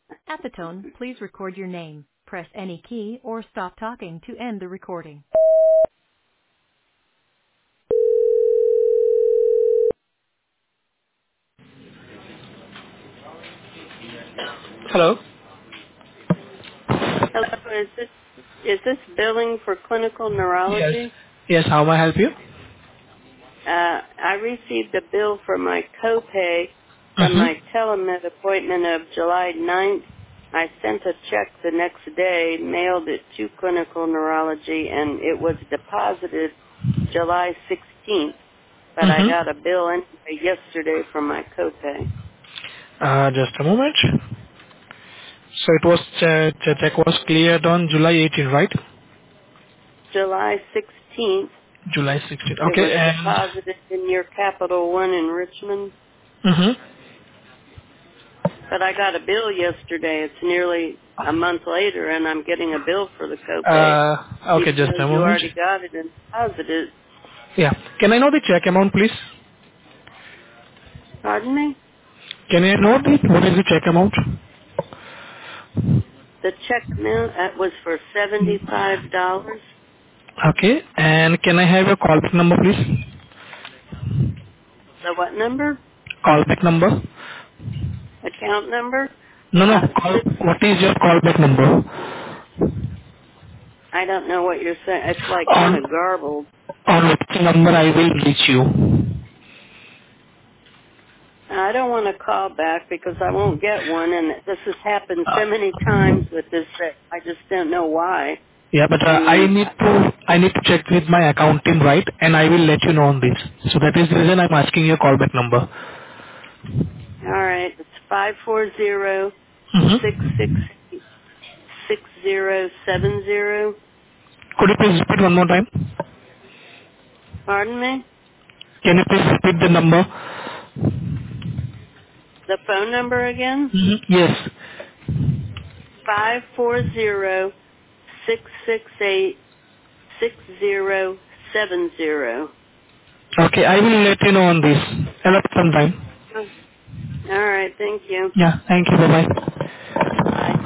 At the tone, please record your name. Press any key or stop talking to end the recording. Hello? Hello, is this billing for clinical Yes. neurology? Yes, how may I help you? I received a bill for my copay from Mm-hmm. my telemed appointment of July 9th. I sent a check the next day, mailed it to clinical neurology, and it was deposited July 16th. But I got a Mm-hmm. bill anyway yesterday for my copay. Just a moment. So it was, check was cleared on July 18, right? July 16th, July 16. it was Okay, and... deposited in your Capital One in Richmond. Mm-hmm. But I got a bill yesterday. It's nearly a month later, and I'm getting a bill for the copay, Okay, even just though a you moment. already got it and deposited. Yeah. Can I know the check amount, please? Pardon me? Can I know what is the check amount? The check amount was for $75. Okay, and can I have your callback number, please? The what number? Callback number? Account number? No, no. Six. What is your callback number? I don't know what you're saying. It's like kind On of garbled. which number I will reach you? I don't want to call back because I won't get one, and this has happened so many times with this that I just don't know why. Yeah, but I mean, I need to check with my accounting, right? And I will let you know on this. So that is the reason I'm asking your callback number. all right, it's 540 Mm-hmm. 6070. Could you please repeat one more time? Pardon me? Can you please repeat the number? The phone number again? Mm-hmm. Yes. 540-668-6070. Okay, I will let you know on this. Allow some time. All right, thank you. Yeah, thank you. Bye bye. Bye.